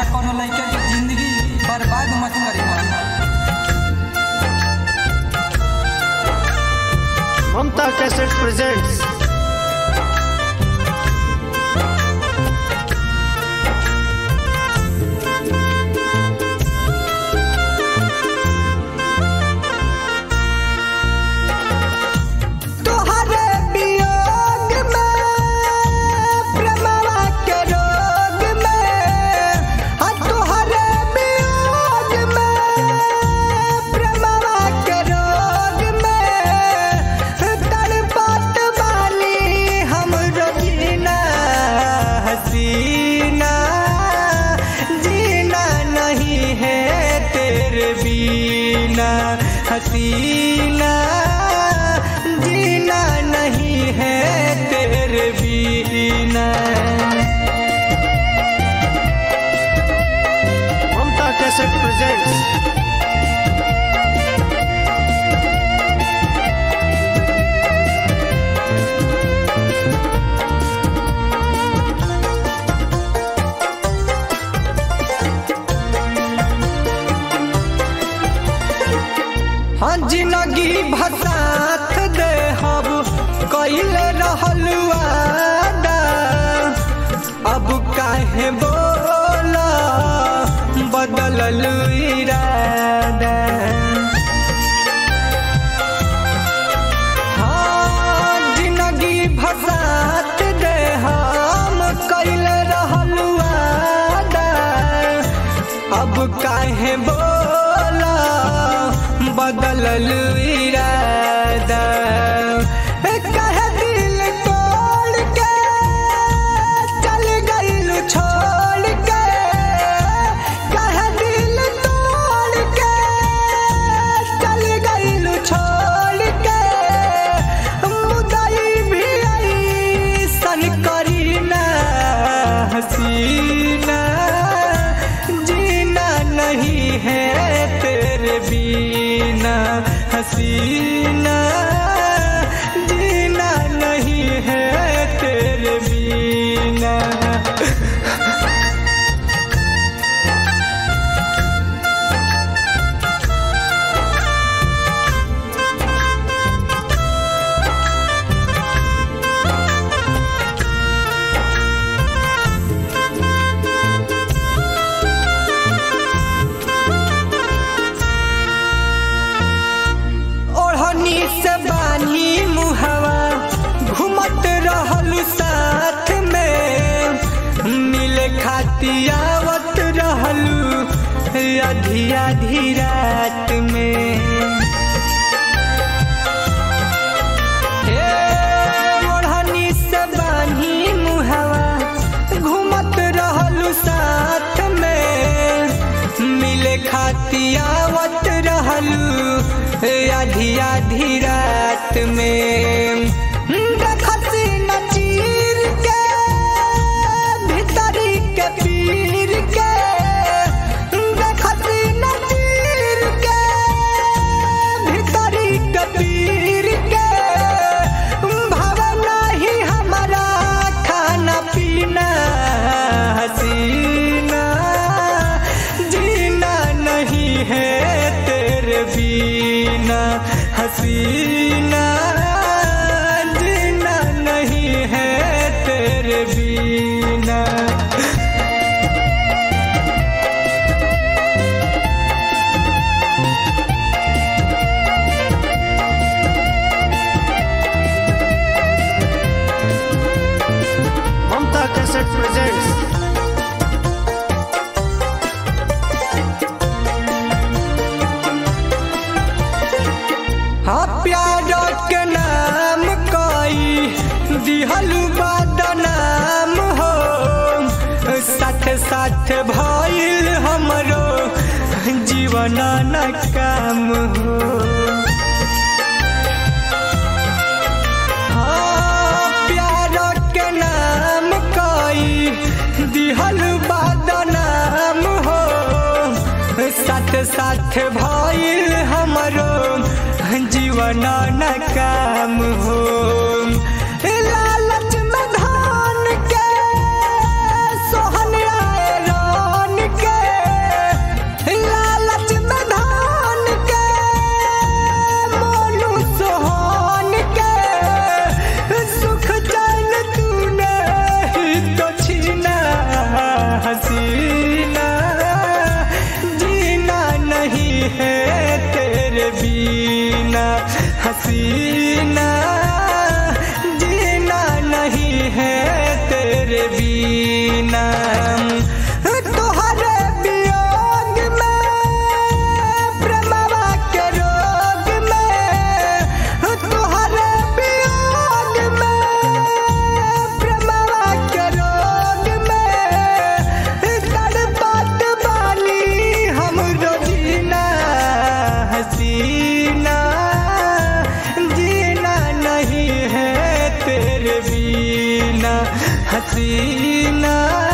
कोनो लड़के की जिंदगी बर्बाद मत करी। ममता कैसेट प्रेजेंट्स हसीना जीना नहीं है तेरे बिना। ममता कैसेट प्रेजेंट्स हाँ जिंदगी भसात दे हम कइले रहल वादा, अब काहे बोला बदलल इरादा। हाँ जिंदगी भसात दे हम कइले रहल वादा, अब काहे बोला बदलल इरादा। कहे दिल तोड़ के चल गइल छोड़ के, कहे दिल तोड़ के चल गइल छोड़ के, मुदई भी ऐसन करी ना हसीना जीना नहीं है तेरे बिना। हसीना जीना नहीं है तेरे बिना। से बानी मुहवा घूमत रहल साथ में, मिले खातियावत रहलू आधी आधी रात में। ओढ़नी से बानी मुहवा घूमत रहलू साथ में, मिले खातियावत रहलू आधी आधी रात में। देखसी न चीर के भीतरी के पीर के, देखसी न चीर के भीतरी के पीर के, भाव नहीं हमारा खाना पीना। हसीना जीना नहीं है तेरे बिना। हसीना जीना नहीं है तेरे बिना। ममता कैसेट प्रेजेंट्स हाँ प्यार के नाम कोई दिहलू बदनाम हो, साथ साथ भइल हमरो जीवन न काम हो। हाँ प्यार के नाम कोई दिहलू बदनाम हो, साथ साथ भइल हमरो जीवन न काम हो। लालच में धान के सोहन आए रान के, हसीना जीना नहीं है तेरे बिना। तुहरे वियोग में प्रेमवा के रोग में, तुहरे वियोग में प्रेमवा के रोग में तड़पत बानी हम रोजीना। हसीना जीना नहीं है तेरे बिना, हसीना